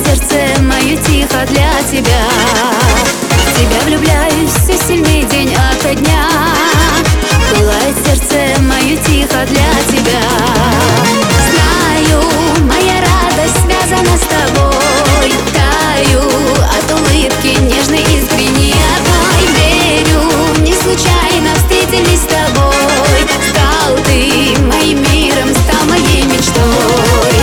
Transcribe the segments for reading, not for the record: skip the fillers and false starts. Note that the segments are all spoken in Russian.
сердце мое тихо для тебя. В тебя влюбляюсь все сильнее день ото дня. Пылает сердце мое тихо для тебя. Знаю, моя радость связана с тобой. Таю от улыбки нежной, искренней одной. Верю, не случайно встретились с тобой. Стал ты моим миром, стал моей мечтой.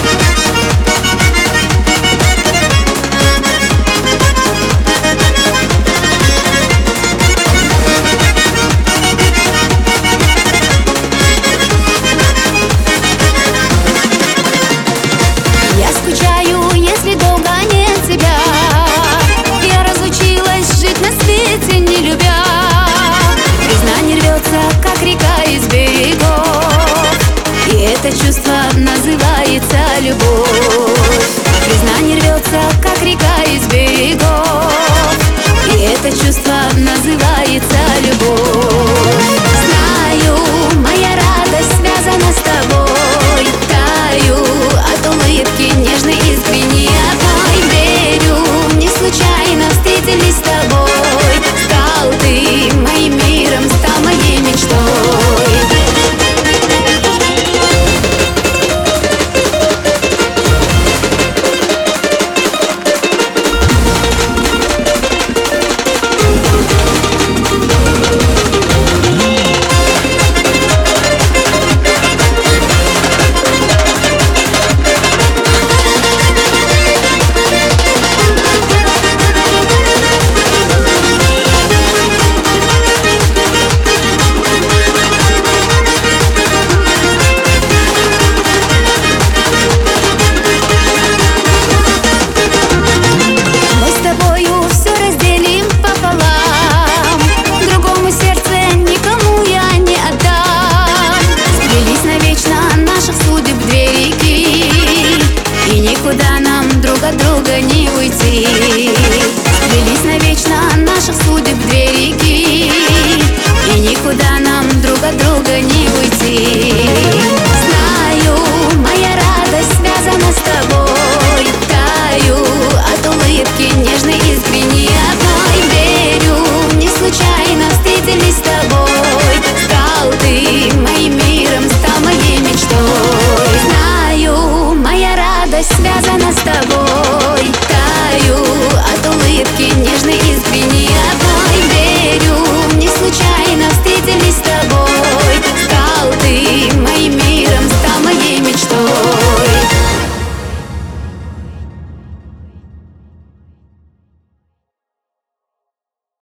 Если долго нет тебя, я разучилась жить на свете, не любя. Признание рвется, как река из берегов, и это чувство называется любовь. Признание рвется, как река из берегов, и это чувство называется любовь. Знаю, моя радость связана с тобой. Таю от улыбки нежной, искренней одной. Верю, не случайно встретились с тобой. Стал ты моим миром, стал моей мечтой. Никуда нам друг от друга не уйти.